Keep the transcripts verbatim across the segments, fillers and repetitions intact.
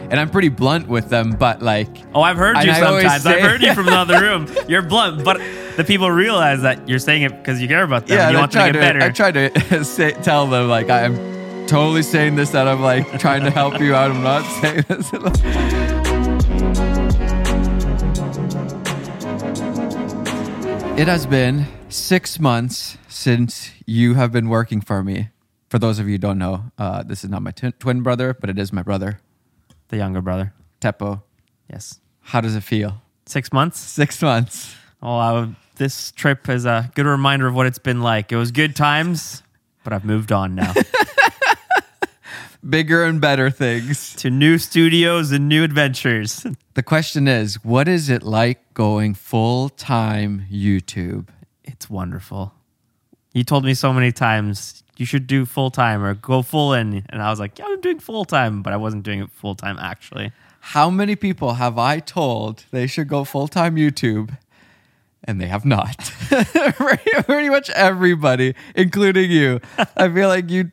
and I'm pretty blunt with them, but like, oh, I've heard you I sometimes. say- I've heard you from the other room. You're blunt, but the people realize that you're saying it because you care about them. yeah, and you I want them to tried get to, better. I tried to say, tell them like I'm totally saying this that I'm like trying to help you out. I'm not saying this. It has been six months since you have been working for me. For those of you who don't know, uh, this is not my t- twin brother, but it is my brother, The younger brother. Teppo. Yes. How does it feel? Six months. Six months. Oh, I would, this trip is a good reminder of what it's been like. It was good times, but I've moved on now Bigger and better things. to new studios and new adventures. The question is, what is it like going full-time YouTube? It's wonderful. You told me so many times you should do full time or go full in, and I was like, yeah, I'm doing full time, but I wasn't doing it full time actually. How many people have I told they should go full-time YouTube, and they have not? pretty, pretty much everybody, including you. I feel like you...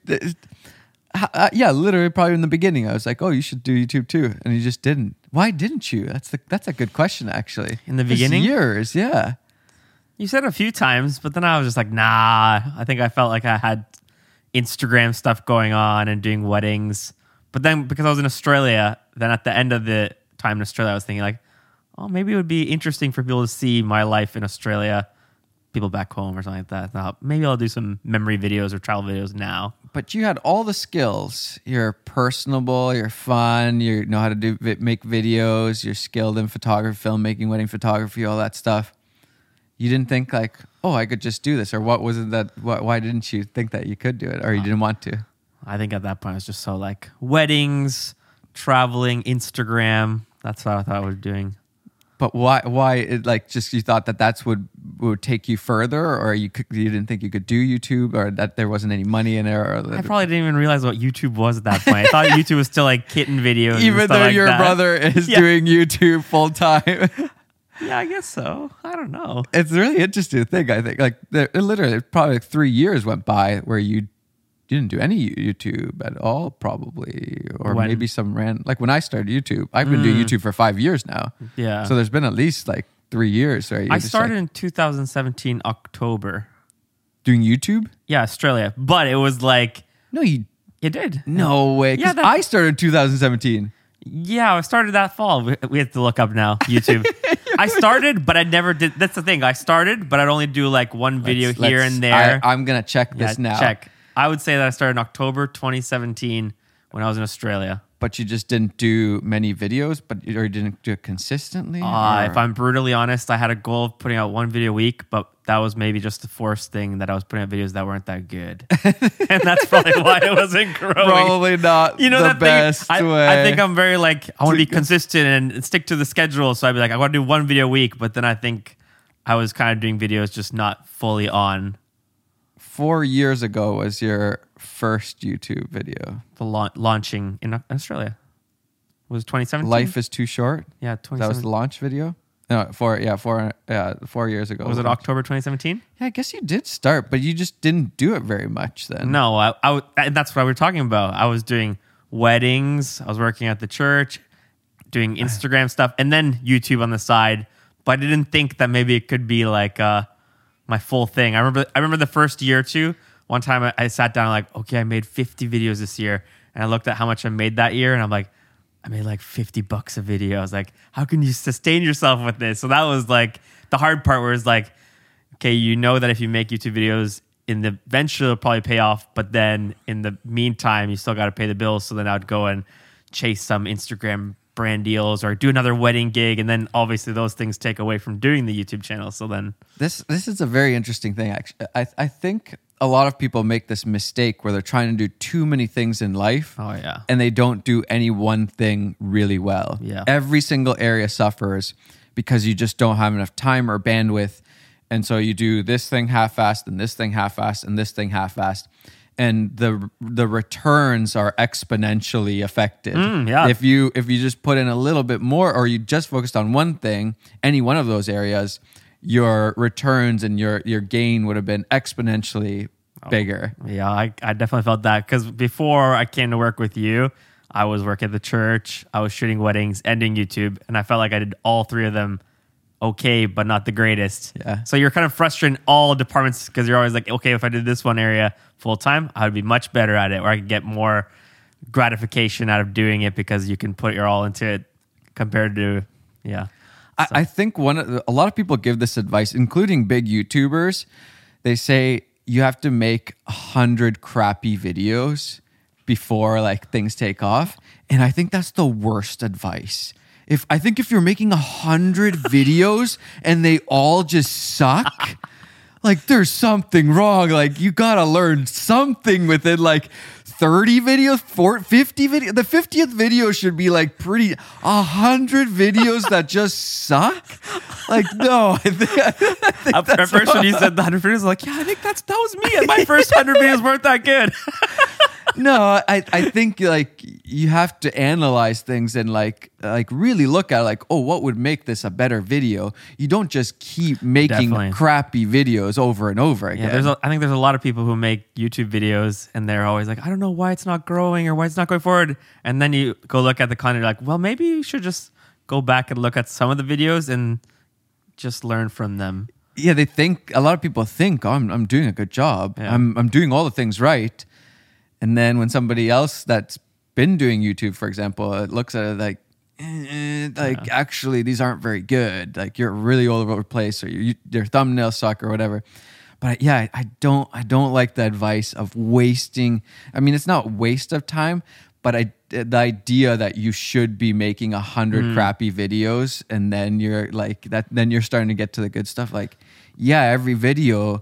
Uh, yeah, literally probably in the beginning, I was like, oh, you should do YouTube too. And you just didn't. Why didn't you? That's the, that's a good question, actually. In the It's beginning? years, yeah. You said it a few times, but then I was just like, nah. I think I felt like I had Instagram stuff going on and doing weddings. But then because I was in Australia, then at the end of the time in Australia, I was thinking like, oh, maybe it would be interesting for people to see my life in Australia, people back home or something like that. Now, maybe I'll do some memory videos or travel videos now. But you had all the skills. You're personable, you're fun, you know how to do vi- make videos, you're skilled in photography, filmmaking, wedding photography, all that stuff. You didn't think like, oh, I could just do this, or what was it that? Why, why didn't you think that you could do it, or you didn't want to? I think at that point I was just so like weddings, traveling, Instagram. That's what I thought I was doing. But why? Why? It, like, just you thought that that's would would take you further, or you could, you didn't think you could do YouTube, or that there wasn't any money in it, or I probably didn't even realize what YouTube was at that point. I thought YouTube was still like kitten videos. even and stuff though like your that. brother is Yeah. doing YouTube full time. Yeah, I guess so. I don't know. It's a really interesting thing. I think like there, literally probably like three years went by where you didn't do any YouTube at all, probably, or When? maybe some ran like when I started YouTube. I've been doing YouTube for five years now. Yeah. So there's been at least like three years. Right? I started in two thousand seventeen October. doing YouTube. Yeah, Australia. But it was like, No, you. it did. No way. 'Cause Yeah, that- I started in two thousand seventeen. Yeah, I started that fall. We, we have to look up now, YouTube. I started, but I never did. That's the thing. I started, but I'd only do like one video Let's- here let's- and there. I, I'm gonna check this Yeah, now. Check. I would say that I started in October twenty seventeen when I was in Australia. But you just didn't do many videos, but or you didn't do it consistently. Uh, or- if I'm brutally honest, I had a goal of putting out one video a week, but that was maybe just the forced thing that I was putting out videos that weren't that good. And that's probably why it wasn't growing. Probably not You know the that best thing, way. I, I think I'm very like, I want to be To- consistent and stick to the schedule. So I'd be like, I want to do one video a week. But then I think I was kind of doing videos just not fully on Four years ago was your first YouTube video. the la- launching in Australia. Was it twenty seventeen? Life is too short. Yeah, That twenty was the seventeen. launch video. No, four. Yeah, four. Yeah, four years ago. Was it October twenty seventeen? Yeah, I guess you did start, but you just didn't do it very much then. No, I, I, w- and that's what we were talking about. I was doing weddings. I was working at the church, doing Instagram stuff, and then YouTube on the side. But I didn't think that maybe it could be like uh, my full thing. I remember. I remember the first year or two. One time I, I sat down like, okay, I made fifty videos this year, and I looked at how much I made that year, and I'm like, I made like fifty bucks a video. I was like, how can you sustain yourself with this? So that was like the hard part where it's like, okay, you know that if you make YouTube videos, in the eventually it'll probably pay off, but then in the meantime, you still got to pay the bills. So then I'd go and chase some Instagram brand deals or do another wedding gig. And then obviously those things take away from doing the YouTube channel. So then This this is a very interesting thing. Actually, I I think a lot of people make this mistake where they're trying to do too many things in life. Oh, yeah. And they don't do any one thing really well. Yeah. Every single area suffers because you just don't have enough time or bandwidth. And so you do this thing half-assed and this thing half-assed and this thing half-assed. And the the returns are exponentially affected. Mm, yeah. If you if you just put in a little bit more or you just focused on one thing, any one of those areas, your returns and your your gain would have been exponentially bigger. Yeah, I, I definitely felt that because before I came to work with you, I was working at the church, I was shooting weddings, and doing YouTube, and I felt like I did all three of them okay, but not the greatest. Yeah. So you're kind of frustrated in all departments because you're always like, okay, if I did this one area full time, I would be much better at it, or I could get more gratification out of doing it because you can put your all into it compared to, yeah. I, I think one of the, a lot of people give this advice, including big YouTubers. They say you have to make a hundred crappy videos before like things take off, and I think that's the worst advice. If I think if you're making a hundred videos and they all just suck, like there's something wrong. Like you gotta learn something within like thirty videos, four, fifty videos. The fiftieth video should be like pretty, a hundred videos that just suck. Like, no, I think, I think At that's first, when you said the hundred videos, I was like, yeah, I think that's that was me. And my first hundred videos weren't that good. No, I, I think like you have to analyze things and like like really look at like, oh, what would make this a better video? You don't just keep making Definitely. crappy videos over and over again. Yeah, there's a, I think there's a lot of people who make YouTube videos and they're always like, I don't know why it's not growing or why it's not going forward. And then you go look at the content, you're like, well, maybe you should just go back and look at some of the videos and just learn from them. Yeah, they think a lot of people think, oh, I'm I'm doing a good job. Yeah. I'm I'm doing all the things right. And then when somebody else that's been doing YouTube, for example, it looks at it like, eh, like Yeah. actually these aren't very good. Like you're really all over the place, or you, your thumbnails suck, or whatever. But yeah, I, I don't I don't like the advice of wasting. I mean, it's not waste of time, but I the idea that you should be making a hundred Mm. crappy videos and then you're like that. Then you're starting to get to the good stuff. Like, yeah, every video,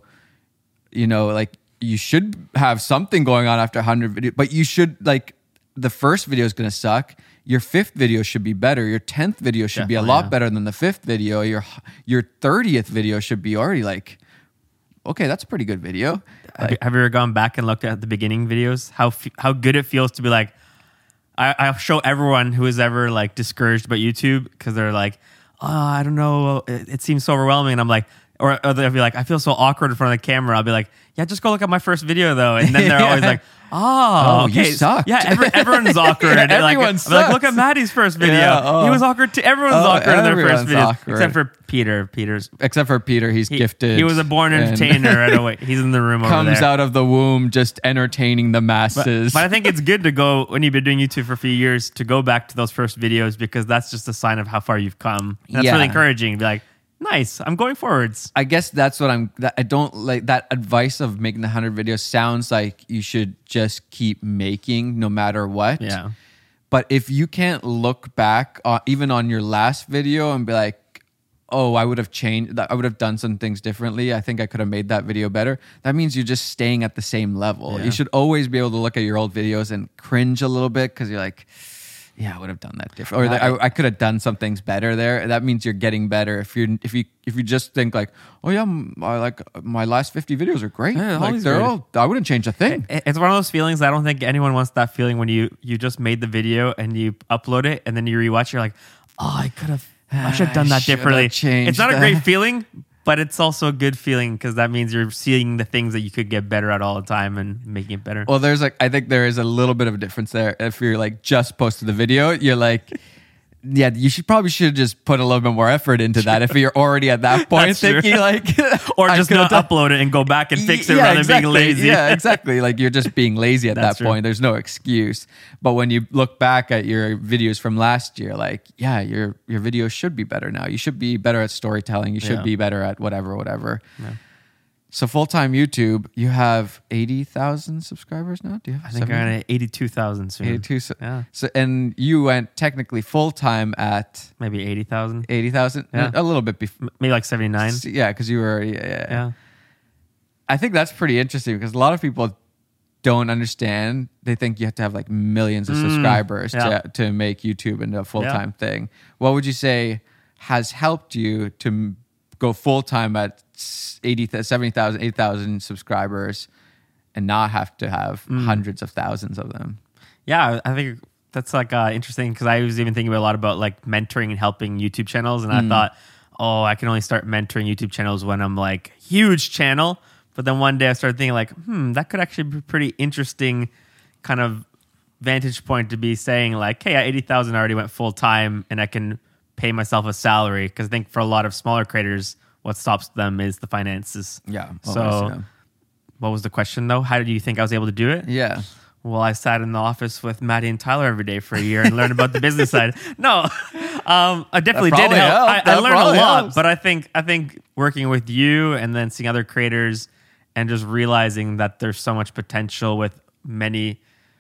you know, like. You should have something going on after one hundred videos, but you should like the first video is going to suck. Your fifth video should be better. Your tenth video should be a Definitely, lot yeah. better than the fifth video. Your your thirtieth video should be already like, okay, that's a pretty good video. Have, you, have you ever gone back and looked at the beginning videos? How f- how good it feels to be like, I, I'll show everyone who is ever like discouraged about YouTube because they're like, oh, I don't know, it, it seems so overwhelming. And I'm like, or, or they'll be like, I feel so awkward in front of the camera. I'll be like, yeah, just go look at my first video though. And then they're Yeah. always like, oh, Oh, you okay. sucked. Yeah, every, everyone's awkward. Yeah, And, like, everyone I'll be like, look sucks. at Maddie's first video. Yeah, oh. He was awkward too. Everyone's Oh, awkward in their first everyone's video. awkward. Except for Peter. Peter's Except for Peter, he's he, gifted. He was a born and entertainer right away. He's in the room over comes there. out of the womb just entertaining the But, masses. but I think it's good to go when you've been doing YouTube for a few years to go back to those first videos because that's just a sign of how far you've come. And that's Yeah. really encouraging to be like, nice, I'm going forwards. I guess that's what I'm. That I don't like that advice of making the hundred videos. Sounds like you should just keep making no matter what. Yeah. But if you can't look back, uh, even on your last video, and be like, "Oh, I would have changed. I would have done some things differently. I think I could have made that video better." That means you're just staying at the same level. Yeah. You should always be able to look at your old videos and cringe a little bit because you're like, yeah, I would have done that different, or that I, I could have done some things better there. That means you're getting better. If you if you if you just think like, oh yeah, m- I like my last fifty videos are great. Yeah, like always they're good. all, I wouldn't change a thing. It- It's one of those feelings that I don't think anyone wants that feeling when you you just made the video and you upload it and then you rewatch. You're like, oh, I could have, I should have done I that should have differently. changed It's not a that. great feeling, but it's also a good feeling because that means you're seeing the things that you could get better at all the time and making it better. Well, there's like I think there is a little bit of a difference there. If you're like just posted the video, you're like, yeah, you should probably should just put a little bit more effort into that. If you're already at that point That's true. thinking like, Or I just could've not done- upload it and go back and fix it Yeah, rather exactly. than being lazy. Yeah, exactly. Like you're just being lazy at That's that true. point. There's no excuse. But when you look back at your videos from last year, like, yeah, your your videos should be better now. You should be better at storytelling. You should Yeah. be better at whatever, whatever. So full time YouTube, you have eighty thousand subscribers now. Do you have? I think I'm at eighty-two thousand soon. eighty-two. So, Yeah. so and you went technically full time at Maybe eighty thousand. eighty thousand. Yeah. A little bit before. Maybe like seventy-nine. Yeah, because you were. Yeah, yeah. Yeah. I think that's pretty interesting because a lot of people don't understand. They think you have to have like millions of Mm, subscribers yeah. to, to make YouTube into a full-time thing. What would you say has helped you to m- go full-time at eighty, seventy thousand, eighty thousand subscribers and not have to have Mm. hundreds of thousands of them? Yeah, I think that's like uh, interesting because I was even thinking a lot about like mentoring and helping YouTube channels, and I thought, oh, I can only start mentoring YouTube channels when I'm like huge channel. But then one day I started thinking like, hmm, that could actually be pretty interesting kind of vantage point to be saying like, hey, at eighty thousand, I already went full time and I can pay myself a salary. Because I think for a lot of smaller creators, what stops them is the finances. Yeah. So always, yeah. what was the question though? How did you think I was able to do it? Yeah. Well, I sat in the office with Maddie and Tyler every day for a year and learned about the business side. No, um, I definitely That did probably help. helped. I, I That learned a probably lot, helps. but I think I think working with you and then seeing other creators and just realizing that there's so much potential with many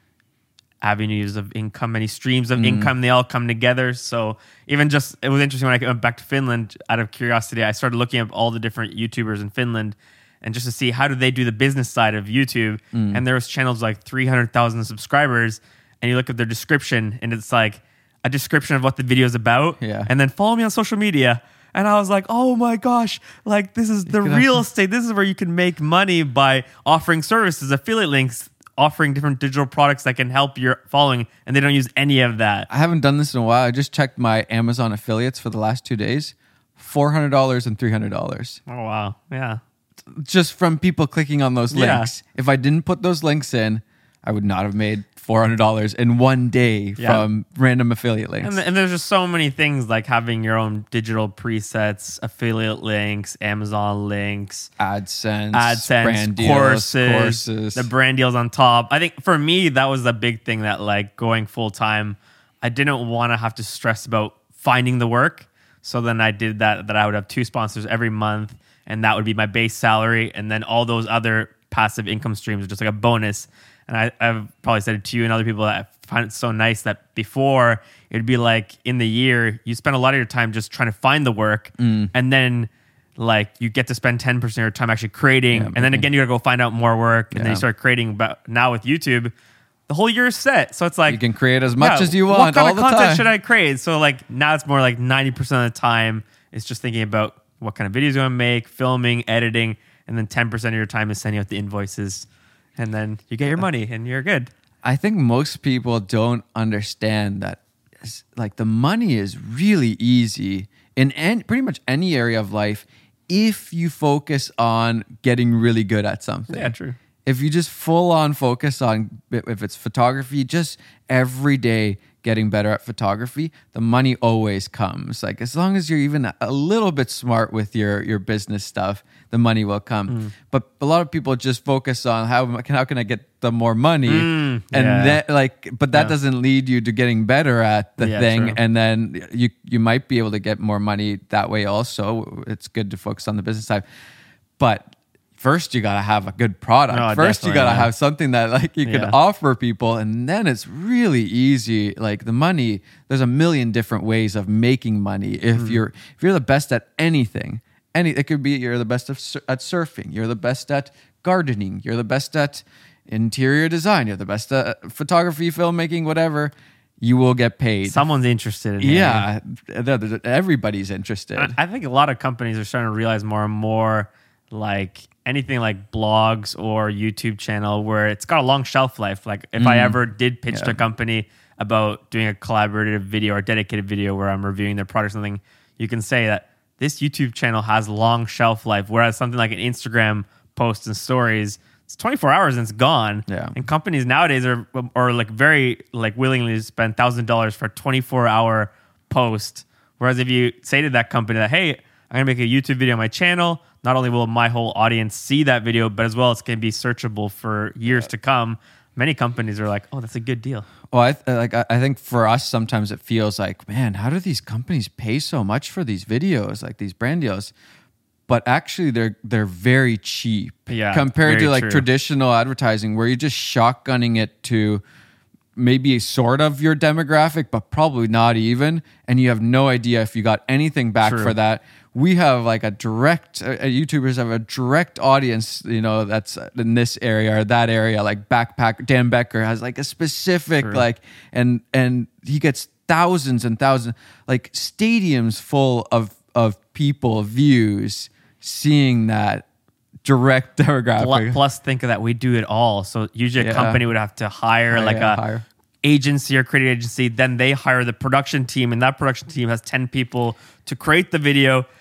avenues of income, many streams of income, they all come together. So even just, it was interesting when I went back to Finland out of curiosity, I started looking up all the different YouTubers in Finland and just to see how do they do the business side of YouTube. And there was channels like three hundred thousand subscribers and you look at their description and it's like a description of what the video is about. Yeah. And then follow me on social media. And I was like, oh my gosh, like this is the can real actually- estate. This is where you can make money by offering services, affiliate links, offering different digital products that can help your following. And they don't use any of that. I haven't done this in a while. I just checked my Amazon affiliates for the last two days. four hundred dollars and three hundred dollars. Oh, wow. Yeah. Just from people clicking on those Yeah. links. If I didn't put those links in, I would not have made four hundred dollars in one day Yeah. from random affiliate links. And, and there's just so many things like having your own digital presets, affiliate links, Amazon links, AdSense, AdSense, brand deals, courses, courses. the brand deals on top. I think for me, that was the big thing that like going full time, I didn't want to have to stress about finding the work. So then I did that, that I would have two sponsors every month and that would be my base salary. And then all those other passive income streams are just like a bonus. And I, I've probably said it to you and other people that I find it so nice that before it'd be like in the year, you spend a lot of your time just trying to find the work. Mm. And then like you get to spend ten percent of your time actually creating. Yeah, and then making- again, you gotta go find out more work. And then Yeah. you start creating. But now with YouTube, the whole year is set. So it's like, You can create as much yeah, as you what want kind all of the content time. should I create? So like now it's more like ninety percent of the time it's just thinking about what kind of videos you want to make, filming, editing, and then ten percent of your time is sending out the invoices. And then you get your money and you're good. I think most people don't understand that s- like the money is really easy in an, pretty much any area of life if you focus on getting really good at something. Yeah, true. If you just full on focus on, if it's photography, just every day getting better at photography, the money always comes. Like as long as you're even a little bit smart with your your business stuff, the money will come. Mm. But a lot of people just focus on how how can I get the more money, Mm, and yeah. then like, but that Yeah. doesn't lead you to getting better at the Yeah, thing, true. and then you you might be able to get more money that way. Also, it's good to focus on the business side, but. First, you gotta have a good product. No, First, you definitely, gotta yeah. have something that like you can Yeah. offer people, and then it's really easy. Like the money, there's a million different ways of making money. If Mm-hmm. you're if you're the best at anything, any it could be you're the best of, sur- at surfing, you're the best at gardening, you're the best at interior design, you're the best at photography, filmmaking, whatever. You will get paid. Someone's interested in it. yeah, th- th- everybody's interested. I I think a lot of companies are starting to realize more and more like anything like blogs or YouTube channel where it's got a long shelf life. Like if I ever did pitch to Yeah. a company about doing a collaborative video or dedicated video where I'm reviewing their product or something, you can say that this YouTube channel has long shelf life, whereas something like an Instagram post and stories, it's twenty-four hours and it's gone. Yeah. And companies nowadays are are like very like willingly spend one thousand dollars for a twenty-four hour post. Whereas if you say to that company that, hey, I'm going to make a YouTube video on my channel, not only will my whole audience see that video, but as well it's going to be searchable for years to come. Many companies are like, oh, that's a good deal. Well, I th- like I I think for us sometimes it feels like, man, how do these companies pay so much for these videos, like these brand deals? But actually, they're they're very cheap Yeah, compared very to like true. traditional advertising, where you're just shotgunning it to maybe sort of your demographic, but probably not even, and you have no idea if you got anything back True. for that. We have like a direct, uh, uh, YouTubers have a direct audience, you know, that's in this area or that area. Like Backpack, Dan Becker has like a specific, True. like, and and he gets thousands and thousands, like stadiums full of of people, views, seeing that direct demographic. Pl- Plus, think of that we do it all. So usually a Yeah. company would have to hire Hire, like a hire. agency or creative agency. Then they hire the production team, and that production team has ten people to create the video.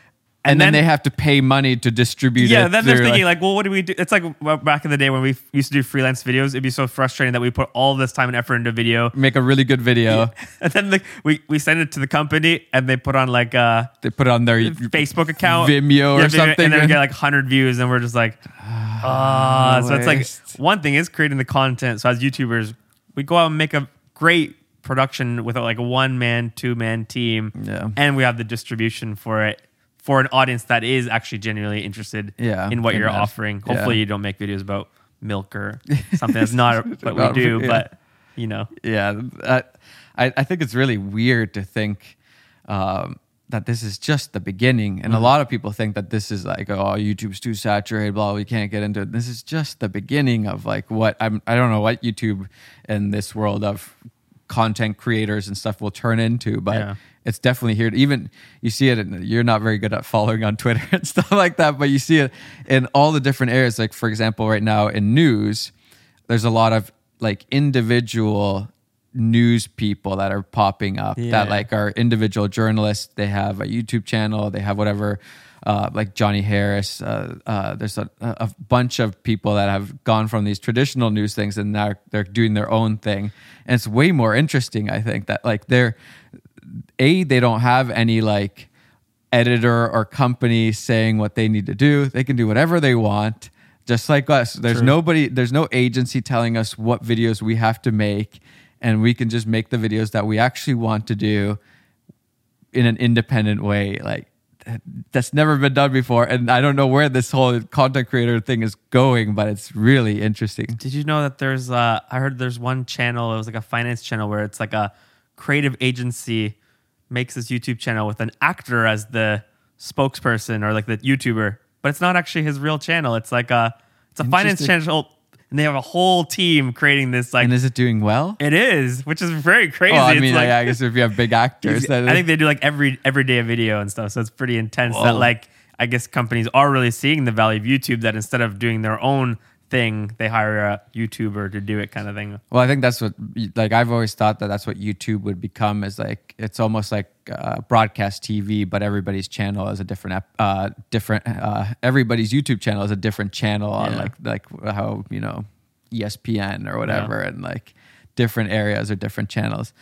And, then, then- they have to pay money to distribute Yeah, it. then they're through, thinking like, like, well, what do we do? It's like well, back in the day when we used to do freelance videos. It'd be so frustrating that we put all this time and effort into video, make a really good video. and then the, we we send it to the company, and they put on like a They put it on their Facebook account, Vimeo or Yeah, something. and then we get like one hundred views, and we're just like, ah. So it's like Waste. one thing is creating the content. So as YouTubers, we go out and make a great production with like a one man, two man team, Yeah. and we have the distribution for it for an audience that is actually genuinely interested Yeah, in what in you're that. offering. Yeah. Hopefully, you don't make videos about milk or something that's not what we About- do, yeah. but you know, Yeah, I, I I think it's really weird to think um, that this is just the beginning, and a lot of people think that this is like, oh, YouTube's too saturated, blah, we can't get into it. This is just the beginning of like what I'm. I don't know what YouTube and this world of content creators and stuff will turn into, but Yeah. it's definitely here. To, even you see it. In, you're not very good at following on Twitter and stuff like that, but you see it in all the different areas. Like for example, right now in news, there's a lot of like individual news people that are popping up Yeah. that like are individual journalists. They have a YouTube channel. They have whatever, uh, like Johnny Harris. Uh, uh, there's a, a bunch of people that have gone from these traditional news things and now they're doing their own thing. And it's way more interesting, I think, that like they're, A, they don't have any like editor or company saying what they need to do. They can do whatever they want, just like us. There's True. nobody, there's no agency telling us what videos we have to make, and we can just make the videos that we actually want to do in an independent way. Like that's never been done before, and I don't know where this whole content creator thing is going, but it's really interesting. did you know that there's uh I heard there's one channel, it was like a finance channel where it's like a creative agency makes this YouTube channel with an actor as the spokesperson or like the YouTuber, but it's not actually his real channel. It's like a it's a finance Interesting. channel, and they have a whole team creating this like And is it doing well? it is, which is very crazy. Well, I It's mean, like, I I guess if you have big actors, then I think they do like every every day a video and stuff. So it's pretty intense that Whoa. like I guess companies are really seeing the value of YouTube, that instead of doing their own thing, they hire a YouTuber to do it kind of thing. Well, I think that's what, like, I've always thought that that's what YouTube would become, is like, it's almost like uh, broadcast T V, but everybody's channel is a different, ep- uh, different, uh, everybody's YouTube channel is a different channel on Yeah. like, like how, you know, E S P N or whatever, and like different areas or different channels.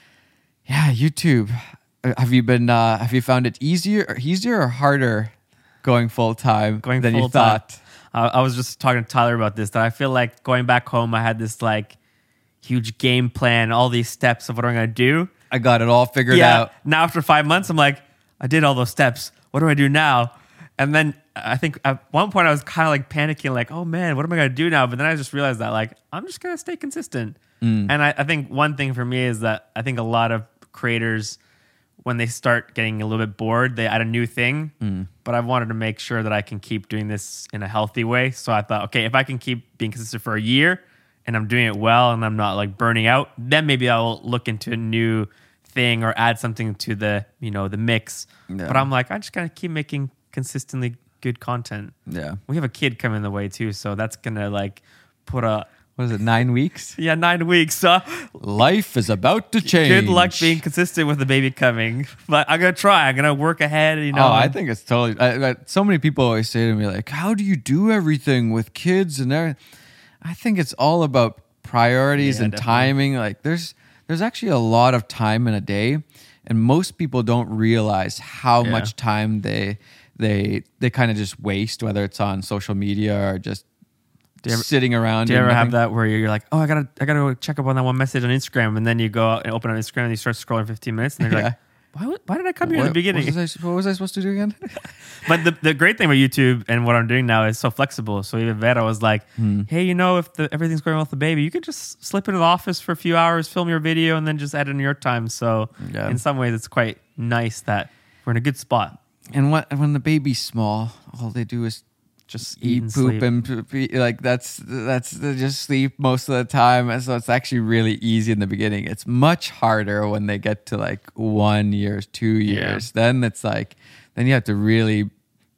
Yeah, YouTube. Uh, Have you been, uh, have you found it easier or easier or harder going full time Going than you full-time. thought? Uh, I was just talking to Tyler about this, that I feel like going back home, I had this like huge game plan, all these steps of what I'm going to do. I got it all figured yeah. out. Now after five months, I'm like, I did all those steps. What do I do now? And then I think at one point I was kind of like panicking, like, oh man, what am I going to do now? But then I just realized that like, I'm just going to stay consistent. Mm. And I, I think one thing for me is that I think a lot of creators, when they start getting a little bit bored, they add a new thing. Mm. But I wanted to make sure that I can keep doing this in a healthy way. So I thought, okay, if I can keep being consistent for a year and I'm doing it well and I'm not like burning out, then maybe I'll look into a new thing or add something to the, you know, the mix. Yeah. But I'm like, I just gotta keep making consistently good content. Yeah. We have a kid coming the way too, so that's gonna like put a What is it, nine weeks? yeah nine weeks. So Life is about to change. good luck being consistent with the baby coming. But I'm gonna try. I'm gonna work ahead. You know. Oh, I think it's totally. I, I, so many people always say to me, like, "How do you do everything with kids and everything?" I think it's all about priorities Yeah, and definitely. timing. Like, there's there's actually a lot of time in a day, and most people don't realize how Yeah. much time they they they kind of just waste, whether it's on social media or just you ever- sitting around. Do you doing ever have nothing. that where you're like, oh, I gotta, I gotta go check up on that one message on Instagram, and then you go out and open on Instagram and you start scrolling fifteen minutes, and you're like, why, would- why did I come here in the What- beginning? What was, I, what was I supposed to do again? But the, the great thing about YouTube and what I'm doing now is so flexible. So even Vera was like, Hmm. hey, you know, if the, everything's going well with the baby, you could just slip into the office for a few hours, film your video, and then just add it in your time. So Yeah. in some ways, it's quite nice that we're in a good spot. And what when the baby's small, all they do is Just eat, eat and poop, sleep. and poop, eat, like that's that's they just sleep most of the time. And so it's actually really easy in the beginning. It's much harder when they get to like one years, two years. Then it's like then you have to really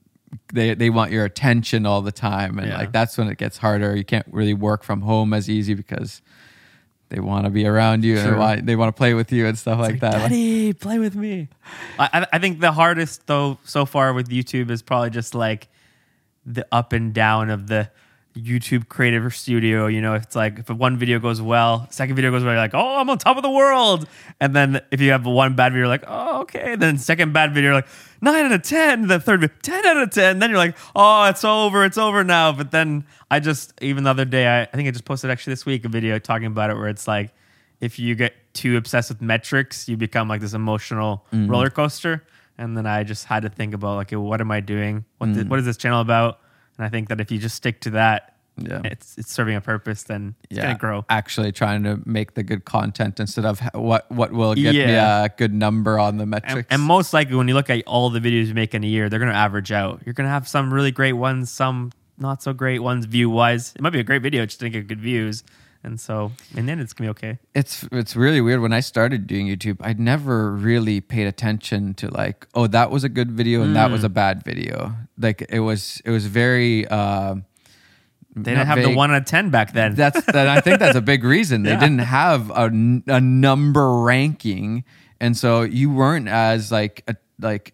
they they want your attention all the time, and Yeah. like that's when it gets harder. You can't really work from home as easy because they want to be around you and Sure. they want, they want to play with you and stuff like, Like, that. Daddy, play with me. I, I I think the hardest though so far with YouTube is probably just like the up and down of the YouTube creative studio. You know, it's like if one video goes well, second video goes well, you're like, oh, I'm on top of the world. And then if you have one bad video, you're like, oh, okay. And then second bad video, you're like nine out of ten. The third video, ten out of ten. Then you're like, oh, it's over. It's over now. But then I just, even the other day, I, I think I just posted actually this week a video talking about it where it's like, if you get too obsessed with metrics, you become like this emotional Mm. roller coaster. And then I just had to think about like, what am I doing? What, Mm. the, what is this channel about? And I think that if you just stick to that, Yeah. it's it's serving a purpose, then it's Yeah. gonna grow. Actually trying to make the good content instead of ha- what, what will get me Yeah. a good number on the And, metrics. and most likely, when you look at all the videos you make in a year, they're gonna average out. You're gonna have some really great ones, some not so great ones view wise. It might be a great video, just didn't get good views. And so, and then it's gonna be okay. It's it's really weird. When I started doing YouTube, I'd never really paid attention to like, oh, that was a good video and that was a bad video. Like it was it was very. Uh, They didn't have the one out of ten back then. That's that. I think that's a big reason they Yeah. didn't have a, n- a number ranking, and so you weren't as like a, like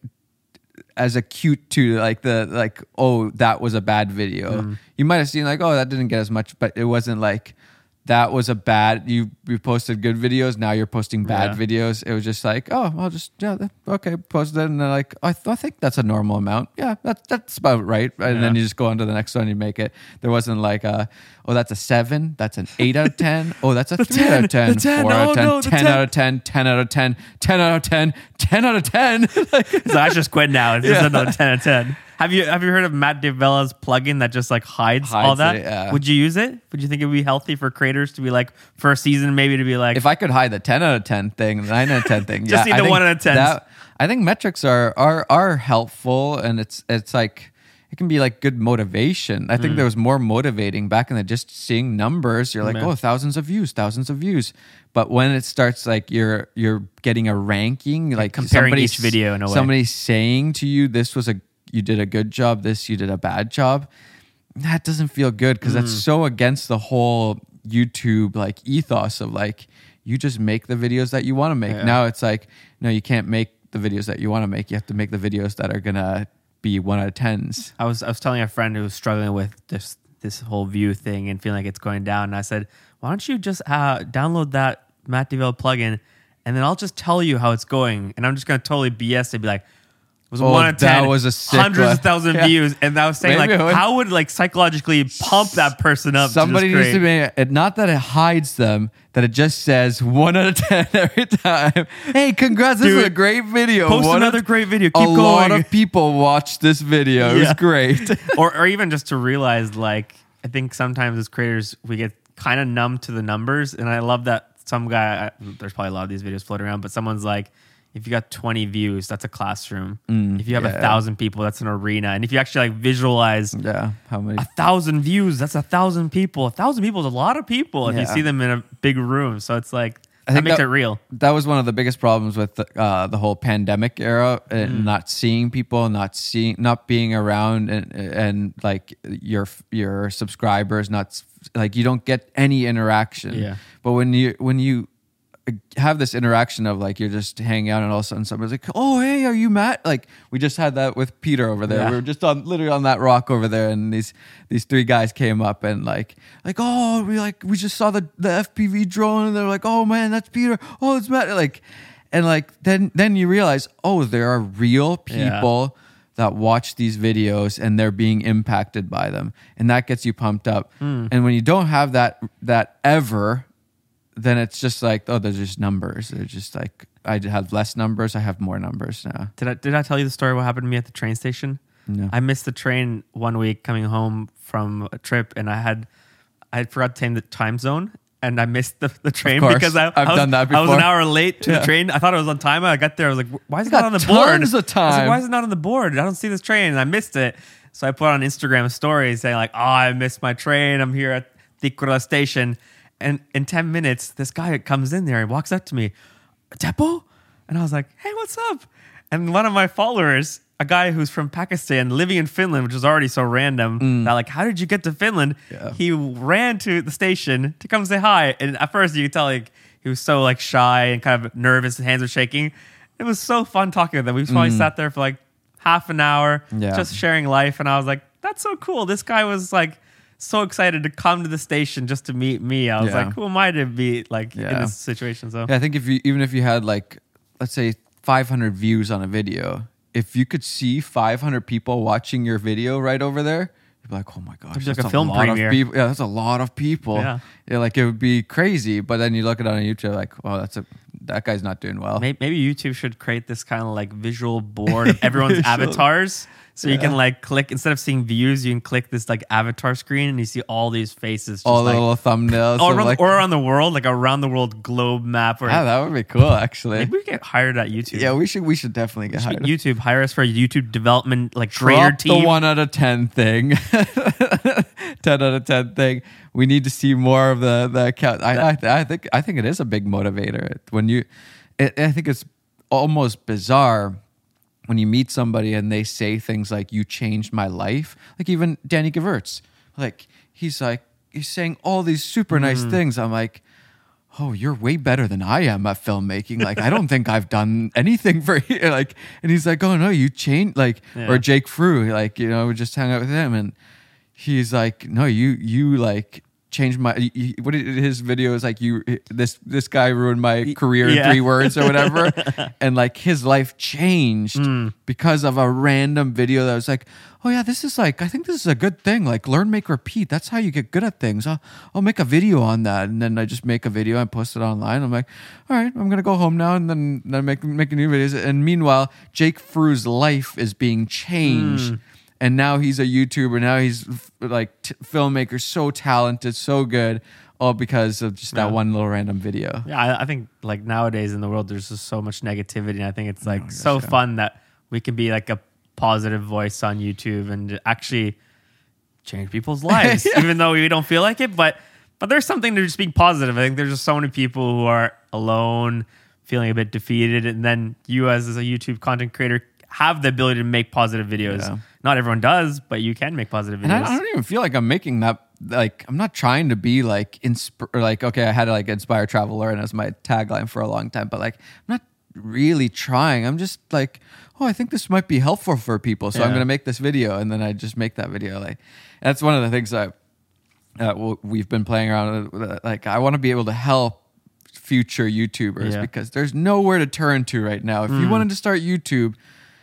as acute to like the like oh that was a bad video. Mm. You might have seen like oh that didn't get as much, but it wasn't like that was a bad. You you posted good videos. Now you're posting bad Yeah. videos. It was just like oh I'll just yeah that- okay post it and they're like I, th- I think that's a normal amount. Yeah that's that's about right. And Yeah. then you just go on to the next one and you make it. There wasn't like a oh that's a seven. That's an eight out of ten. Oh that's a three out of ten. the ten, Four out oh, of ten. no, the ten ten. out of ten. Ten out of ten. Ten out of ten. Ten out of ten. Like, So I just quit now. It's just Yeah. another ten out of ten. Have you have you heard of Matt D'Avella's plugin that just like hides, all Hides that? it, yeah. Would you use it? Would you think it would be healthy for creators to be like for a season maybe to be like if I could hide the ten out of ten thing, the nine out of ten thing, Just yeah, see I the think one out of tens. that- I think metrics are are are helpful, and it's it's like it can be like good motivation. I think Mm. there was more motivating back in the just seeing numbers. You're like, Yeah. oh, thousands of views, thousands of views. But when it starts like you're you're getting a ranking, like comparing somebody each video in a way. somebody saying to you, this was a you did a good job, this you did a bad job. That doesn't feel good because that's Mm. so against the whole YouTube like ethos of like you just make the videos that you want to make. Yeah. Now it's like no, you can't make the videos that you want to make. You have to make the videos that are gonna be one out of tens. I was I was telling a friend who was struggling with this this whole view thing and feeling like it's going down. And I said, why don't you just uh, download that Matt D'Avella plugin, and then I'll just tell you how it's going. And I'm just gonna totally B S it, be like, it was Oh, one out of that ten, was a sick hundreds one. of thousand Yeah. views. And I was saying Maybe like, it would- how would like psychologically pump that person up? Somebody to just needs to create? be it, not that it hides them, that it just says one out of ten every time. Hey, congrats! This Dude, is a great video. Post One another of- great video. a Keep going. lot of people watched this video. It was Yeah. great. or, or even just to realize, like, I think sometimes as creators, we get kind of numb to the numbers. And I love that some guy, I, there's probably a lot of these videos floating around, but someone's like, if you got twenty views, that's a classroom. Mm, if you have a yeah. thousand people, that's an arena. And if you actually like visualize Yeah, how many? a thousand views, that's a thousand people. A thousand people is a lot of people if you Yeah. see them in a big room. So it's like, I that think makes that- it real. That was one of the biggest problems with the, uh, the whole pandemic era, and not seeing people, not seeing, not being around, and and like your your subscribers, not s- like you don't get any interaction. Yeah. But when you when you have this interaction of like you're just hanging out and all of a sudden somebody's like, oh hey, are you Matt? Like we just had that with Peter over there. Yeah. We were just on literally on that rock over there, and these these three guys came up and like like oh we like we just saw the the F P V drone, and they're like, oh man, that's Peter. Oh, it's Matt. Like and like then then you realize, oh, there are real Yeah. people that watch these videos and they're being impacted by them, and that gets you pumped up. Hmm. And when you don't have that that ever, then it's just like, oh, there's just numbers. They're just like, I have less numbers. I have more numbers now. Did I, did I tell you the story what happened to me at the train station? No. I missed the train one week coming home from a trip, and I had I had forgot to change the time zone, and I missed the, the train course. because I, I've I was, done that I was an before. hour late to Yeah. the train. I thought it was on time. I got there. I was like, why is it got not on the board? tons of I was like, time. why is it not on the board? I don't see this train, and I missed it. So I put on Instagram stories saying like, oh, I missed my train. I'm here at Ticura station. And in ten minutes, this guy comes in there and walks up to me, Depo? And I was like, hey, what's up? And one of my followers a guy who's from Pakistan living in Finland, which is already so random. That like, how did you get to Finland? Yeah. He ran to the station to come say hi, and at first you could tell like he was so like shy and kind of nervous. His hands were shaking. It was so fun talking with him. We probably sat there for like half an hour, Yeah. just sharing life, and I was like, that's so cool. This guy was like so excited to come to the station just to meet me. I was Yeah. like, who am I to be like in Yeah. this situation? So Yeah, I think if you even if you had like, let's say five hundred views on a video, if you could see five hundred people watching your video right over there, you'd be like, oh my gosh, It'd be like that's a film lot premiere. of people. Yeah, that's a lot of people. Yeah. Yeah, like it would be crazy. But then you look at it on YouTube, like, well, that's a that guy's not doing well. May- maybe YouTube should create this kind of like visual board of everyone's Visual. avatars. So you Yeah. can like click, instead of seeing views, you can click this like avatar screen and you see all these faces. Just All the like, little thumbnails. or, of around, like, or around the world, like a around the world globe map. Or yeah, that would be cool, actually. maybe we get hired at YouTube. Yeah, we should we should definitely get hired. YouTube, hire us for a YouTube development like trainer Drop team. the one out of ten thing. ten out of ten thing. We need to see more of the the account. I I, I think I think it is a big motivator when you. It, I think it's almost bizarre when you meet somebody and they say things like "you changed my life." Like even Danny Gewirtz, like he's like he's saying all these super nice things. I'm like, oh, you're way better than I am at filmmaking. Like, I don't think I've done anything for you. Like, and he's like, oh no, you changed. Like, Yeah. or Jake Frew, like, you know, we just hung out with him, and he's like, no, you, you like changed my. He, what did his video is like? You, this, this guy ruined my career in Yeah. three words or whatever, and like his life changed because of a random video that was like, oh yeah, this is like, I think this is a good thing. Like learn, make, repeat. That's how you get good at things. I'll, I'll make a video on that. And then I just make a video and post it online. I'm like, all right, I'm going to go home now and then, then make, make new videos. And meanwhile, Jake Frew's life is being changed. And now he's a YouTuber. Now he's f- like t- filmmaker, so talented, so good. All because of just that Yeah. one little random video. Yeah, I, I think like nowadays in the world, there's just so much negativity, and I think it's like gosh, so yeah. fun that we can be like a positive voice on YouTube and actually change people's lives, Yeah. even though we don't feel like it. But but there's something to just being positive. I think there's just so many people who are alone, feeling a bit defeated, and then you as, as a YouTube content creator have the ability to make positive videos. Yeah. Not everyone does, but you can make positive videos. And I, I don't even feel like I'm making that. Like I'm not trying to be like insp- or like okay, I had to like inspire, travel, learn as my tagline for a long time, but like I'm not really trying. I'm just like, oh, I think this might be helpful for people, so I'm Yeah. gonna make this video, and then I just make that video. Like that's one of the things that uh, w- we've been playing around with. Like I want to be able to help future YouTubers Yeah. because there's nowhere to turn to right now. If you wanted to start YouTube,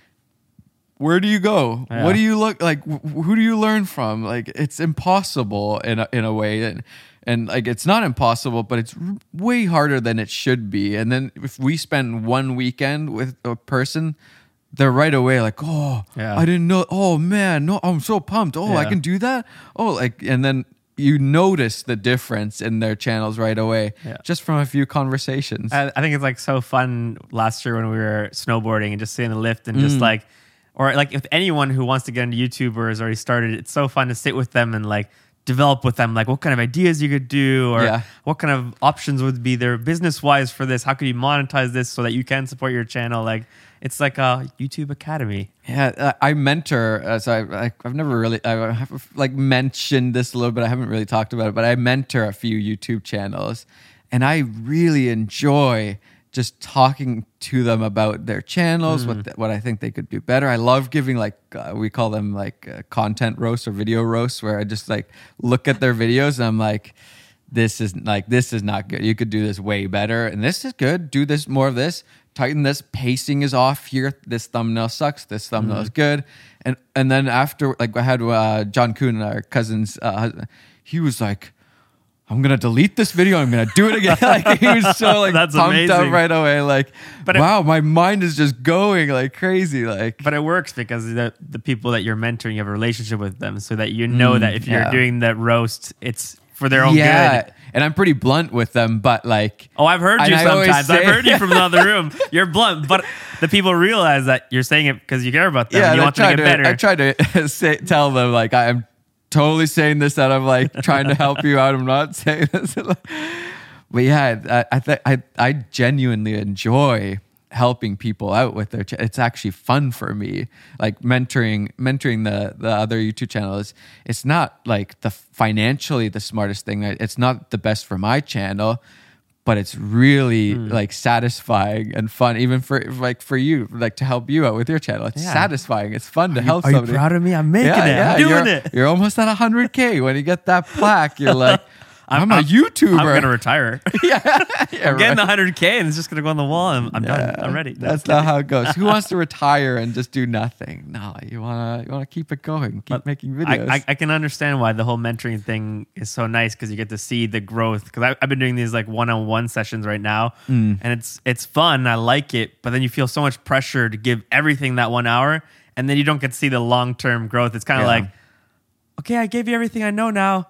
where do you go? Yeah. What do you look like? Wh- Who do you learn from? Like it's impossible in a, in a way, and and like it's not impossible, but it's r- way harder than it should be. And then if we spend one weekend with a person, they're right away like, oh, Yeah. I didn't know. Oh man, no, I'm so pumped. Oh, I Yeah. can do that. Oh, like and then you notice the difference in their channels right away, Yeah. just from a few conversations. I, I think it's like so fun last year when we were snowboarding and just sitting in the lift and Mm. just like, or like if anyone who wants to get into YouTube or has already started, it's so fun to sit with them and like develop with them, like what kind of ideas you could do or Yeah. what kind of options would be there business wise for this. How could you monetize this so that you can support your channel? Like it's like a YouTube Academy. Yeah, I I mentor. Uh, so I, I, I've never really, I have like mentioned this a little bit. I haven't really talked about it, but I mentor a few YouTube channels, and I really enjoy just talking to them about their channels, what the, what I think they could do better. I love giving like uh, we call them like uh, content roasts or video roasts, where I just like look at their videos and I'm like, this is like this is not good. You could do this way better, and this is good. Do this more of this. Tighten this. Pacing is off here. This thumbnail sucks. This thumbnail is good. And and then after, like I had uh, John Kuhn, our cousin's uh, husband, he was like, I'm gonna delete this video. I'm gonna do it again. Like he was so like That's pumped up amazing. right away. Like, But it- wow, my mind is just going like crazy. Like, But it works because the the people that you're mentoring, you have a relationship with them so that you know that if you're yeah. doing that roast, it's for their own yeah. good. And I'm pretty blunt with them, but like, Oh, I've heard And you I always sometimes. I've say- heard you from another room. You're blunt, but the people realize that you're saying it because you care about them. yeah, and you and I want them to tried get to, better. I tried to say, tell them like I'm totally saying this out of like trying to help you out. I'm not saying this. But yeah, I I, th- I I genuinely enjoy helping people out with their ch- it's actually fun for me. Like mentoring mentoring the the other YouTube channels, it's not like the financially the smartest thing. It's not the best for my channel, but it's really mm. like satisfying and fun, even for like for you, like to help you out with your channel. It's yeah. satisfying. It's fun to are help you, somebody. Are you proud of me? I'm making yeah, it. Yeah, I'm doing you're, it. You're almost at one hundred K. When you get that plaque, you're like, I'm, I'm a YouTuber. I'm gonna retire. yeah, yeah, I'm getting right. the one hundred K, and it's just gonna go on the wall. I'm, I'm yeah, done. I'm ready. That's not how it goes. Who wants to retire and just do nothing? No, you wanna you wanna keep it going, keep but making videos. I, I, I can understand why the whole mentoring thing is so nice because you get to see the growth. Because I've been doing these like one-on-one sessions right now, mm. and it's it's fun. I like it, but then you feel so much pressure to give everything that one hour, and then you don't get to see the long-term growth. It's kind of yeah. like, okay, I gave you everything I know now.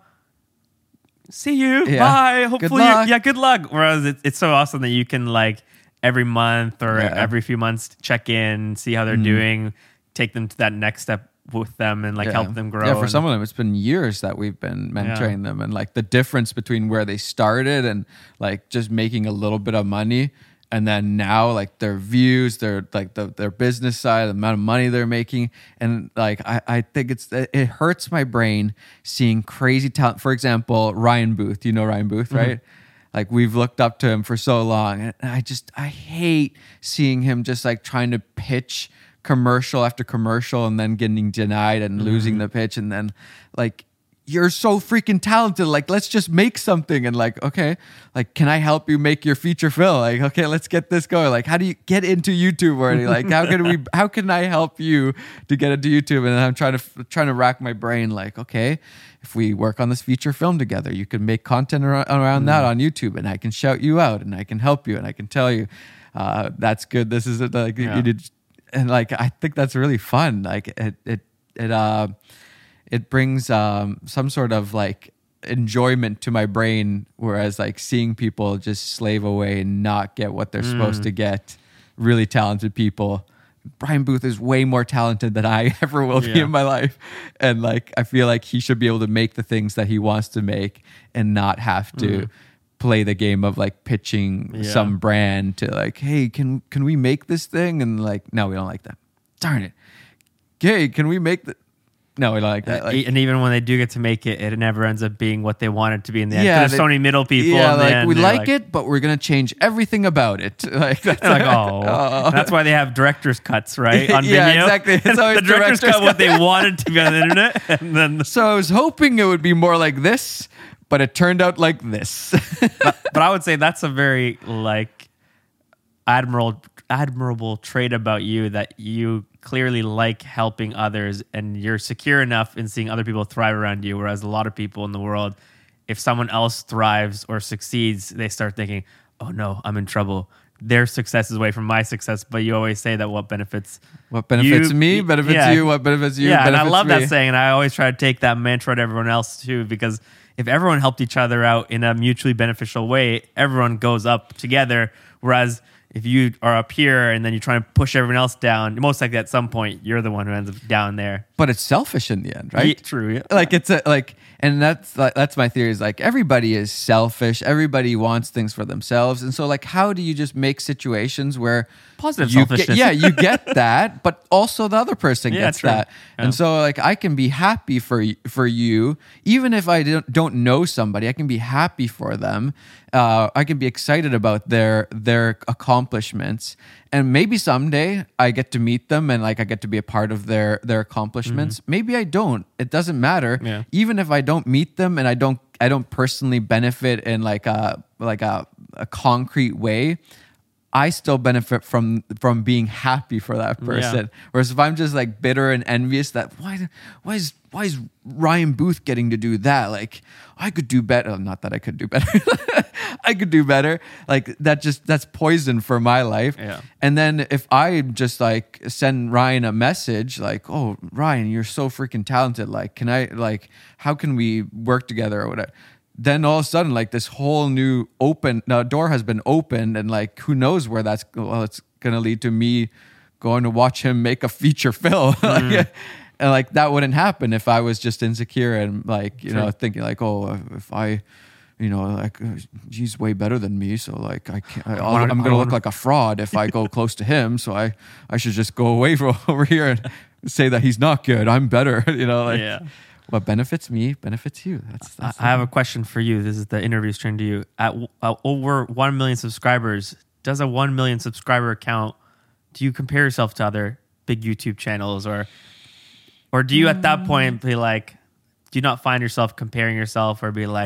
See you. Yeah. Bye. Hopefully, good yeah, good luck. Whereas it, it's so awesome that you can like every month or yeah. every few months check in, see how they're mm. doing, take them to that next step with them and like yeah. help them grow. Yeah, for and, some of them, it's been years that we've been mentoring yeah. them, and like the difference between where they started and like just making a little bit of money. And then now, like their views, their like the, their business side, the amount of money they're making, and like I, I think it's it hurts my brain seeing crazy talent. For example, Ryan Booth. You know Ryan Booth, mm-hmm. right? Like we've looked up to him for so long, and I just I hate seeing him just like trying to pitch commercial after commercial and then getting denied and mm-hmm. losing the pitch, and then like. You're so freaking talented. Like, let's just make something. And like, okay, like, can I help you make your feature film? Like, okay, let's get this going. Like, how do you get into YouTube already? Like, how can we, how can I help you to get into YouTube? And I'm trying to, trying to rack my brain. Like, okay, if we work on this feature film together, you can make content around, around mm. that on YouTube, and I can shout you out, and I can help you, and I can tell you, uh, that's good. This is it. Like, yeah. you did. And like, I think that's really fun. Like it, it, it, uh, it brings um, some sort of like enjoyment to my brain, whereas like seeing people just slave away and not get what they're mm. supposed to get. Really talented people. Brian Booth is way more talented than I ever will yeah. be in my life. And like, I feel like he should be able to make the things that he wants to make and not have to mm. play the game of like pitching yeah. some brand to like, hey, can, can we make this thing? And like, no, we don't like that. Darn it. Hey, can we make the, No, we don't like that. Like, and even when they do get to make it, it never ends up being what they want it to be in the end. Yeah, there's so many middle people. Yeah, like end, we like, like it, but we're gonna change everything about it. Like that's like, oh, oh, that's why they have director's cuts, right? On yeah, Vimeo. Exactly. It's always the director's, director's cut what they wanted to be on the internet, and then. So I was hoping it would be more like this, but it turned out like this. but, but I would say that's a very like admirable admirable trait about you, that you clearly like helping others and you're secure enough in seeing other people thrive around you. Whereas a lot of people in the world, if someone else thrives or succeeds, they start thinking, oh no, I'm in trouble. Their success is away from my success. But you always say that what benefits what benefits you, me benefits yeah, you, what benefits you yeah, benefits and I love me. that saying, and I always try to take that mantra to everyone else too, because if everyone helped each other out in a mutually beneficial way, everyone goes up together. Whereas if you are up here and then you try to push everyone else down, most likely at some point you're the one who ends up down there. But it's selfish in the end, right? Yeah, true. Yeah. Like it's a like, and that's like, that's my theory. Is like everybody is selfish. Everybody wants things for themselves, and so like, how do you just make situations where positive you selfishness? Get, yeah, you get that, but also the other person yeah, gets true. that, yeah. and so like I can be happy for for you, even if I don't don't know somebody. I can be happy for them. Uh, I can be excited about their their accomplishments, and maybe someday I get to meet them and like I get to be a part of their their accomplishments. Mm-hmm. Maybe I don't. It doesn't matter. Yeah. Even if I don't meet them and I don't I don't personally benefit in like a like a, a concrete way, I still benefit from from being happy for that person. Yeah. Whereas if I'm just like bitter and envious that why why is why is Ryan Booth getting to do that? Like I could do better. Not that I could do better. I could do better. Like that just that's poison for my life. Yeah. And then if I just like send Ryan a message like, oh Ryan, you're so freaking talented. Like, can I like how can we work together or whatever? Then all of a sudden, like this whole new open uh, door has been opened, and like who knows where that's well, it's gonna lead to me going to watch him make a feature film. Mm. like, and like that wouldn't happen if I was just insecure and like you True. know thinking like, oh, if I, you know, like uh, he's way better than me, so like I can't. I, I'll, wanna- I'm I gonna look wanna- like a fraud if I go close to him. So I, I should just go away from over here and say that he's not good. I'm better. You know, like Yeah. what benefits me benefits you. That's, that's I have a question for you. This is the interview stream to you. At uh, over one million subscribers, does a one million subscriber account, do you compare yourself to other big YouTube channels, or or do you at that point be like, do you not find yourself comparing yourself or be like,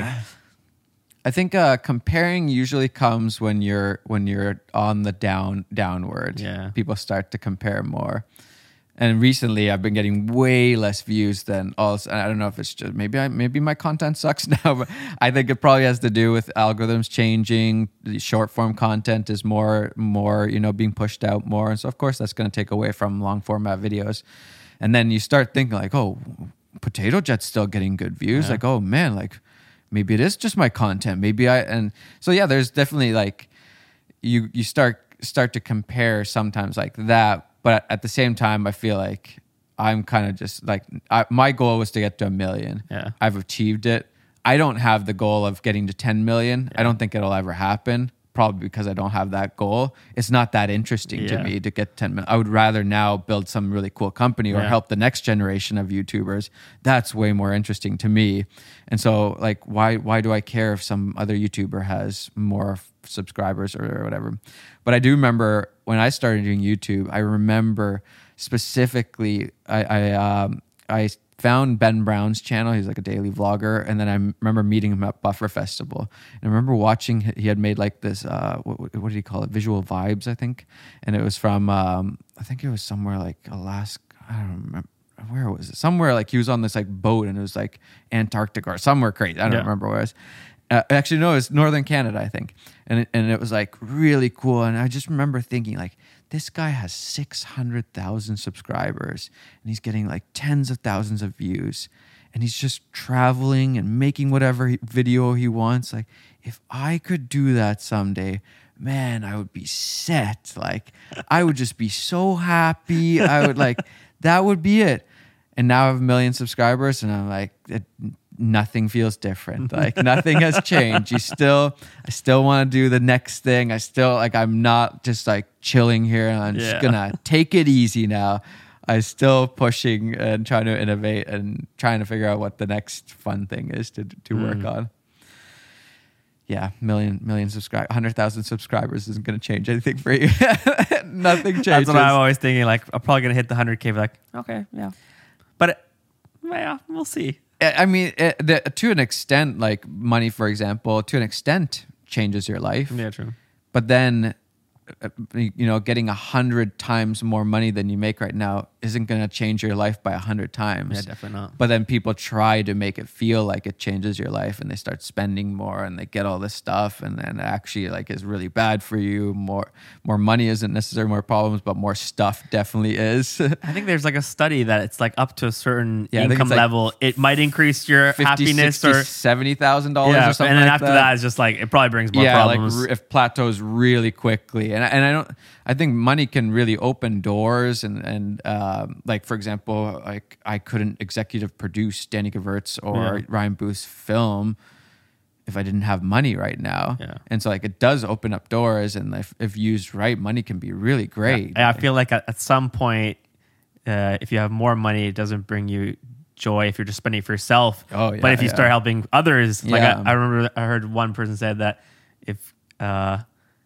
I think uh, comparing usually comes when you're when you're on the down downward. Yeah. People start to compare more. And recently, I've been getting way less views than all. I don't know if it's just maybe I maybe my content sucks now, but I think it probably has to do with algorithms changing. The short form content is more more you know being pushed out more, and so of course that's going to take away from long format videos. And then you start thinking like, oh, Potato Jet's still getting good views. Yeah. Like, oh man, like maybe it is just my content. Maybe I and so yeah, there's definitely like you you start start to compare sometimes like that. But at the same time, I feel like I'm kind of just like I, my goal was to get to a million. Yeah. I've achieved it. I don't have the goal of getting to ten million. I don't think it'll ever happen. Probably because I don't have that goal. It's not that interesting Yeah. to me to get ten million. I would rather now build some really cool company or Yeah. help the next generation of YouTubers. That's way more interesting to me. And so, like, why why do I care if some other YouTuber has more f- subscribers or whatever? But I do remember when I started doing YouTube. I remember specifically, I I, um, I found Ben Brown's channel. He's like a daily vlogger. And then I m- remember meeting him at Buffer Festival. And I remember watching, he had made like this, uh, what, what did he call it? Visual Vibes, I think. And it was from, um, I think it was somewhere like Alaska. I don't remember. Where was it? Somewhere like he was on this like boat and it was like Antarctica or somewhere crazy. I don't Yeah. remember where it was. Uh, actually, no, it was Northern Canada, I think. And it, and it was like really cool. And I just remember thinking like, this guy has six hundred thousand subscribers and he's getting like tens of thousands of views and he's just traveling and making whatever he, video he wants. Like if I could do that someday, man, I would be set. Like I would just be so happy. I would like, that would be it. And now I have a million subscribers and I'm like, it, nothing feels different. Like nothing has changed. You still, I still want to do the next thing. I still like, I'm not just like chilling here and I'm Yeah. just gonna take it easy now. I'm still pushing and trying to innovate and trying to figure out what the next fun thing is to to work Mm. on. Yeah, million million subscribers, hundred thousand subscribers isn't going to change anything for you. Nothing changes. that's what I'm always thinking. Like, I'm probably going to hit the one hundred K. Like, okay, yeah. But, it, yeah, we'll see. I mean, it, the, to an extent, like money, for example, to an extent changes your life. Yeah, true. But then, uh, you know, getting a hundred times more money than you make right now isn't going to change your life by a hundred times. Yeah, definitely not. But then people try to make it feel like it changes your life, and they start spending more, and they get all this stuff, and then actually like is really bad for you. More more money isn't necessarily more problems, but more stuff definitely is. I think there's like a study that it's like up to a certain Yeah, I think income it's like level, it might increase your fifty, happiness sixty, or seventy thousand dollars yeah, or something. and then like after that. that, it's just like it probably brings more yeah, problems. like r- if plateaus really quickly, and I- and I don't, I think money can really open doors, and and um, like for example, like I couldn't executive produce Danny Gevirtz or Yeah. Ryan Booth's film if I didn't have money right now. Yeah. And so like it does open up doors, and if, if used right, money can be really great. I, I feel like at, at some point, uh, if you have more money, it doesn't bring you joy if you're just spending it for yourself. Oh, yeah, but if you yeah. start helping others, like Yeah. I, I remember, I heard one person said that if uh,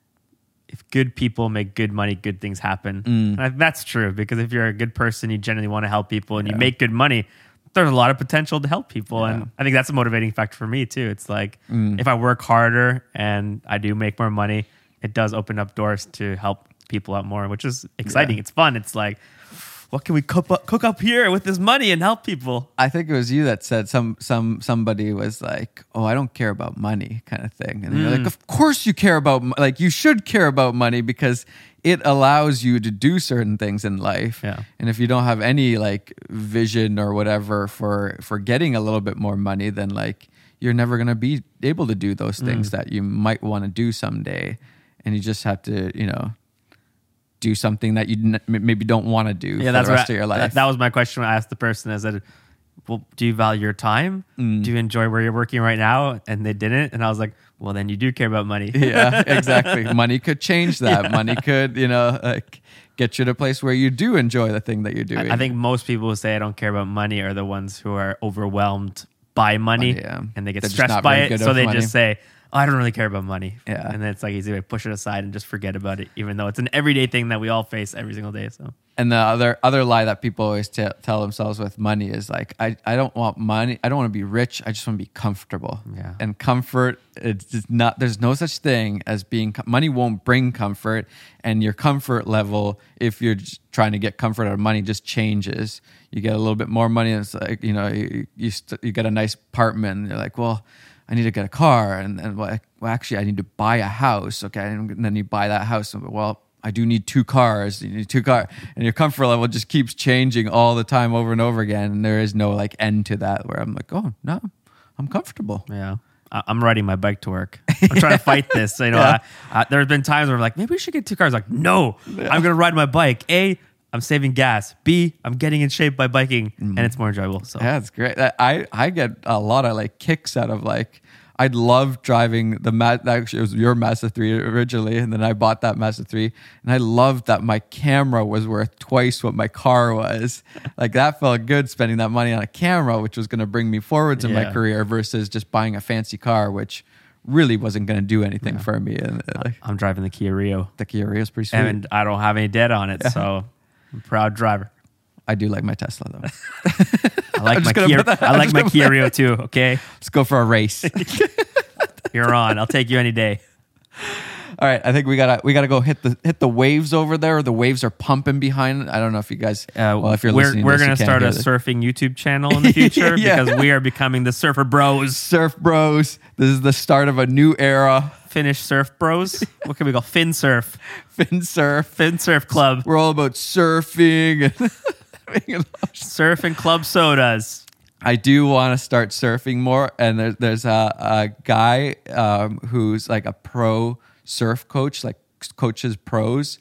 if good people make good money, good things happen. Mm. And I, that's true, because if you're a good person, you genuinely want to help people, and you make good money, there's a lot of potential to help people. Yeah. And I think that's a motivating factor for me too. It's like Mm. if I work harder and I do make more money, it does open up doors to help people out more, which is exciting. Yeah. It's fun. It's like, what can we cook up, cook up here with this money and help people? I think it was you that said some some somebody was like, "Oh, I don't care about money," kind of thing, and you're Mm. like, "Of course you care about mo- like you should care about money because it allows you to do certain things in life." Yeah. And if you don't have any like vision or whatever for for getting a little bit more money, then like you're never gonna be able to do those things Mm. that you might want to do someday, and you just have to, you know, do something that you n- maybe don't want to do for the what rest I- of your life. That, that was my question when I asked the person. I said, well, do you value your time? Mm. Do you enjoy where you're working right now? And they didn't. And I was like, well, then you do care about money. Yeah, exactly. Money could change that. Yeah. Money could, you know, like get you to a place where you do enjoy the thing that you're doing. I, I think most people who say I don't care about money are the ones who are overwhelmed by money, money yeah. and they get They're stressed by it. So they money. just say, oh, I don't really care about money. Yeah. And then it's like easy to push it aside and just forget about it, even though it's an everyday thing that we all face every single day. So. And the other other lie that people always t- tell themselves with money is like, I, I don't want money. I don't want to be rich. I just want to be comfortable. Yeah. And comfort, it's just not. There's no such thing as being. Money won't bring comfort, and your comfort level, if you're just trying to get comfort out of money, just changes. You get a little bit more money, and it's like, you know, you you, st- you get a nice apartment, and you're like, well, I need to get a car, and and well, actually, I need to buy a house. Okay, and then you buy that house. Well, I do need two cars. You need two cars, and your comfort level just keeps changing all the time, over and over again. And there is no like end to that. Where I'm like, oh no, I'm comfortable. Yeah, I- I'm riding my bike to work. I'm trying to fight this. You know, Yeah. I, I, there have been times where I'm like, maybe we should get two cars. Like, no, Yeah. I'm gonna ride my bike. A, I'm saving gas. B, I'm getting in shape by biking, Mm. and it's more enjoyable. So Yeah, it's great. I I get a lot of like kicks out of like. I'd love driving the Ma- actually it was your Mazda three originally, and then I bought that Mazda three, and I loved that my camera was worth twice what my car was. Like that felt good, spending that money on a camera, which was going to bring me forwards in my Yeah. career, versus just buying a fancy car, which really wasn't going to do anything Yeah. for me. And uh, like, I'm driving the Kia Rio, the Kia Rio is pretty sweet. and I don't have any debt on it, Yeah. so I'm a proud driver. I do like my Tesla though. I like I'm my just gonna Kia. put that- I I'm like just my gonna Kia put- Rio too. Okay, Let's go for a race. you're on. I'll take you any day. All right, I think we gotta we gotta go hit the hit the waves over there. The waves are pumping behind. I don't know if you guys. Uh, well, if you're we're listening, we're to this, gonna you can't start a hear this. surfing YouTube channel in the future Yeah. because we are becoming the Surfer Bros, Surf Bros. This is the start of a new era. Finnish Surf Bros. What can we call Fin Surf? Fin surf. Fin Surf Club. We're all about surfing. And Surf and club sodas. I do want to start surfing more. And there, there's a, a guy um, who's like a pro surf coach, like coaches pros,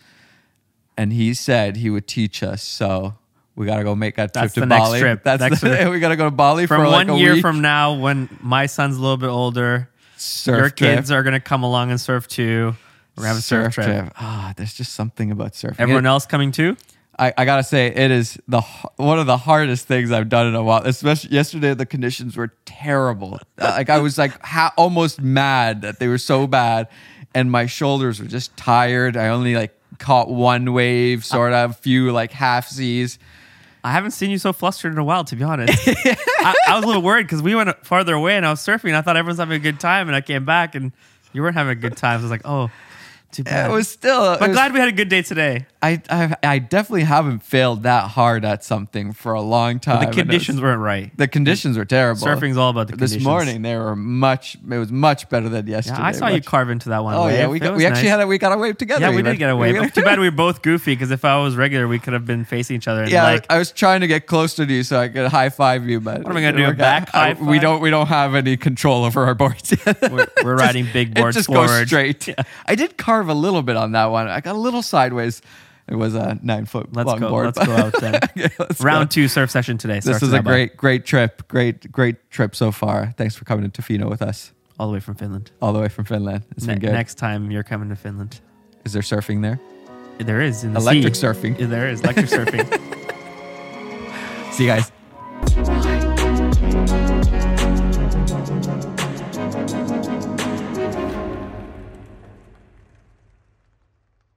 and he said he would teach us. So we gotta go make that trip That's to the next Bali. trip. That's Next the, trip. we gotta go to Bali From for like one a year week. from now, when my son's a little bit older, surf your trip. kids are gonna come along and surf too. We're having a surf, trip. Ah, there's just something about surfing. Everyone It- else coming too? I, I gotta say, it is the h- one of the hardest things I've done in a while. Especially yesterday, the conditions were terrible. Uh, like I was like ha- almost mad that they were so bad, and my shoulders were just tired. I only like caught one wave, sort of, a few like half seas. I haven't seen you so flustered in a while, to be honest. I, I was a little worried because we went farther away and I was surfing. And I thought everyone's having a good time, and I came back and you weren't having a good time. So I was like, oh, too bad. It was still. but it was- glad we had a good day today. I, I I definitely haven't failed that hard at something for a long time. The and it was- conditions weren't right. the conditions were terrible. Surfing's all about the This conditions. morning they were much. It was much better than yesterday. Yeah, I saw you Much- carve into that one. Oh wave. yeah, we It got, was we actually nice. had a, we got a wave together. Yeah, we even. did get a wave. We- Too bad we were both goofy because if I was regular, we could have been facing each other. And Yeah, like, I was trying to get closer to you so I could high five you, but What am I gonna it do, a didn't work back out. high I- We five? don't we don't have any control over our boards yet. we're, we're riding big boards It just forward. goes straight. I did carve a little bit on that one. I got a little sideways. It was a nine foot Let's long go. board. Let's go out then. Okay, let's Round go. two surf session today. This Starts was in a Dubai. great great trip. Great great trip so far. Thanks for coming to Tofino with us all the way from Finland. all the way from Finland. It's Ne- been good. next time you're coming to Finland, Is there surfing there? there is in the Electric sea. surfing. Yeah, there is electric surfing. See you guys.